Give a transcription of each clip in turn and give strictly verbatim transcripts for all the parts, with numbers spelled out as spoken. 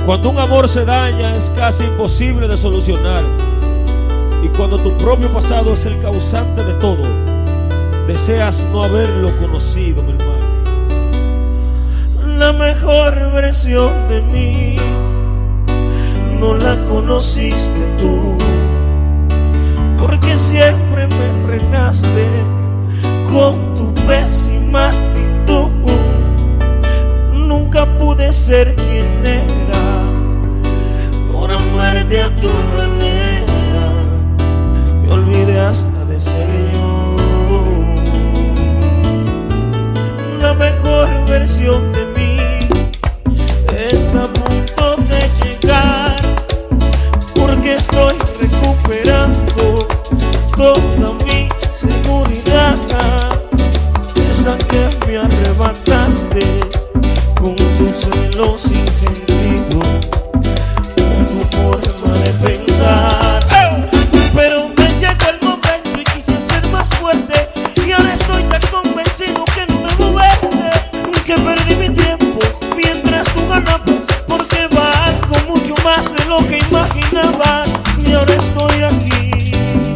Cuando un amor se daña es casi imposible de solucionar. Y cuando tu propio pasado es el causante de todo, deseas no haberlo conocido, mi hermano. La mejor versión de mí no la conociste tú, porque siempre me frenaste con tu pésima actitud. Nunca pude ser quien era por amarte a tu manera. Me olvidé hasta de ser yo. La mejor versión de mí está a punto de llegar, porque estoy recuperando toda mi seguridad, esa que me arrebataste con tus celos sin sentido, con tu forma de pensar. Pero me llegó el momento y quise ser más fuerte, y ahora estoy tan convencido que no debo verte, que perdí mi tiempo mientras tú ganabas, porque valgo mucho más de lo que imaginabas. Y ahora estoy aquí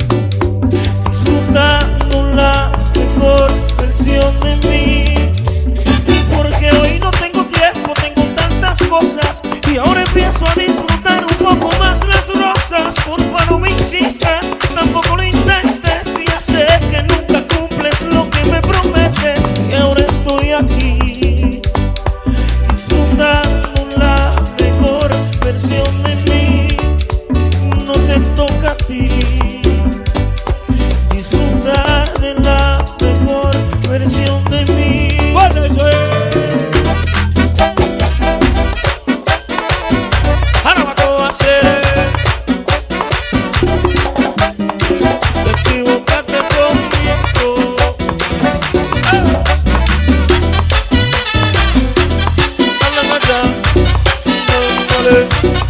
disfrutando la mejor versión de mí, porque hoy no tengo tiempo, tengo tantas cosas, y ahora empiezo a disfrutar un poco más las rosas. Porfa, no me insistas, tampoco lo intentes, ya sé que nunca cumples lo que me prometes. Y ahora estoy aquí disfrutando la mejor versión de mí. No te toca a ti disfrutar de la mejor versión de mí. Bueno, eso es. Ahora va todo a ser. Te equivocaste conmigo. ¡Ah! Dale, mata. Dale.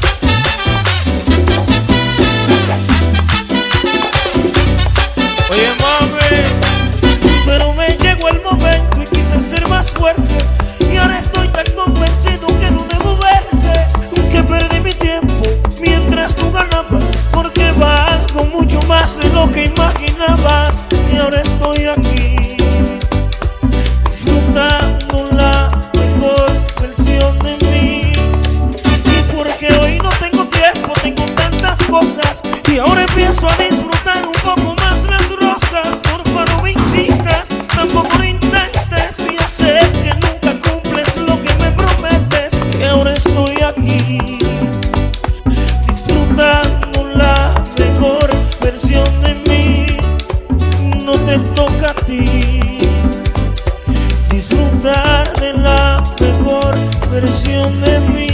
Oye, mami, pero me llegó el momento y quise ser más fuerte, y ahora estoy tan convencido que no debo verte, que perdí mi tiempo mientras tú ganabas, porque valgo mucho más de lo que imaginabas. Y ahora estoy aquí disfrutando la mejor versión de mí, y porque hoy no tengo tiempo, tengo tantas cosas, y ahora empiezo a disfrutar un poco más las rosas. Porfa, no me insistas, tampoco lo intentes, ya sé que nunca cumples lo que me prometes. Y ahora estoy aquí disfrutando la mejor versión de mí. No te toca a ti disfrutar de la mejor versión de mí.